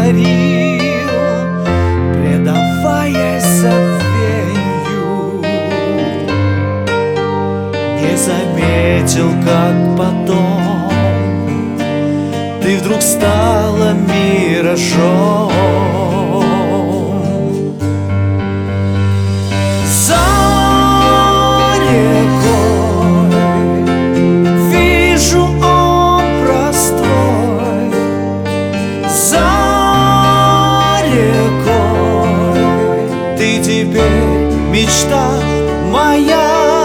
говорил, предаваясь забвенью. Не заметил, как потом ты вдруг стала миражом. За рекой вижу образ твой, за рекой ты теперь мечта моя.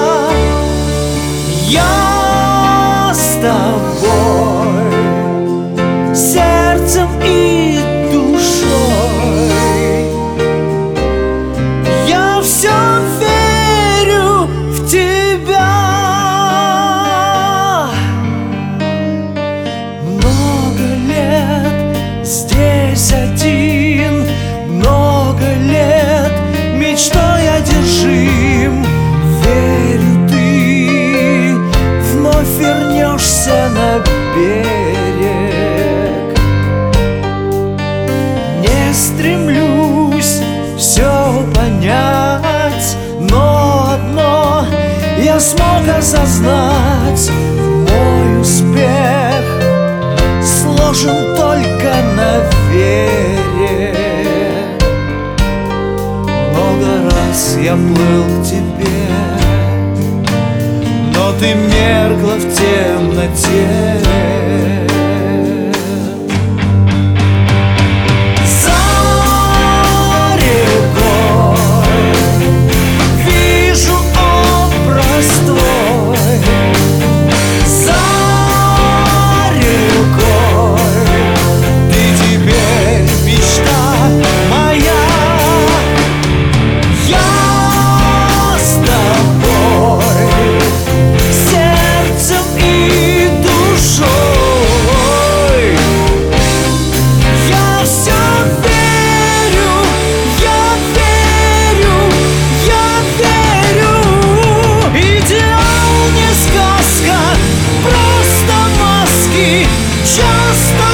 Я с тобой сердцем и душой, я все верю в тебя. Много лет здесь один, много лет мечтой одержим. Верю, ты вновь вернешься на берег. Не стремлюсь все понять, но одно я смог осознать: мой успех сложен только на вере. Много раз я плыл к тебе, но ты меркла в темноте. За рекой вижу образ твой, за рекой ты теперь мечта моя. Я с тобой сердцем и душой, я все верю, я верю, я верю. Идеал не сказка, просто маски, часто